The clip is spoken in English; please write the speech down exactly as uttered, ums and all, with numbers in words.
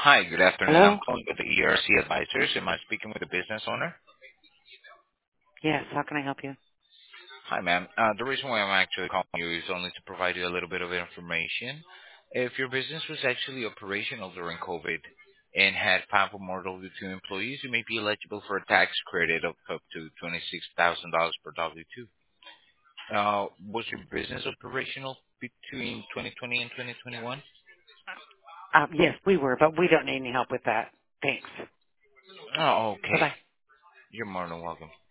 Hi, good afternoon. I'm Hello? calling with the E R C Advisors. Am I speaking with the business owner? Yes, how can I help you? Hi, ma'am. Uh, the reason why I'm actually calling you is only to provide you a little bit of information. If your business was actually operational during COVID and had five or more W two employees, you may be eligible for a tax credit of up to twenty-six thousand dollars per W two. Uh, was your business operational between twenty twenty and twenty twenty-one? Um, yes, we were, but we don't need any help with that. Thanks. Oh, okay. Bye-bye. You're more than welcome.